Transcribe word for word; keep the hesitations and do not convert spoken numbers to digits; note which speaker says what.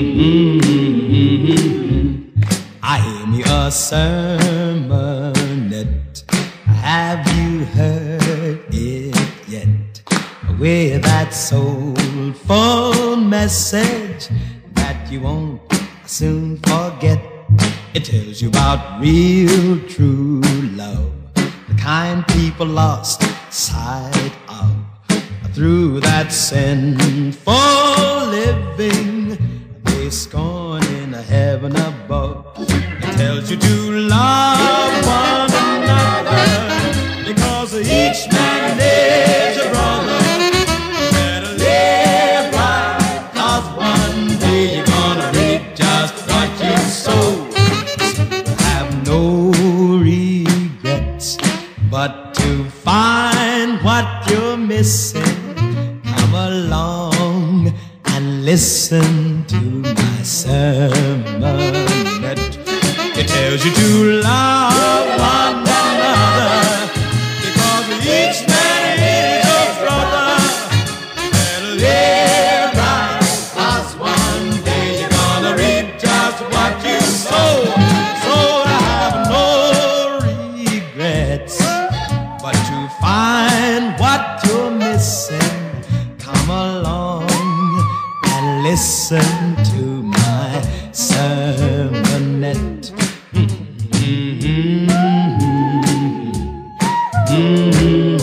Speaker 1: I hear me a sermonette. Have you heard it yet? With that soulful message that you won't soon forget. It tells you about real true love, the kind people lost sight of through that sinful living they scorn in the heaven above. It tells you to love one another because each man is your brother. You better live right, cause one day you're gonna reap just what you sow. Have no regrets, but to find what you're missing, come along and listen to my sermonette. It tells you to love one another because each man is your brother. You better live right, cause one day you're gonna reap just what you sow. So I have no regrets, but to find what you're missing, come along and listen to my sermonette. Mm-hmm. Mm-hmm.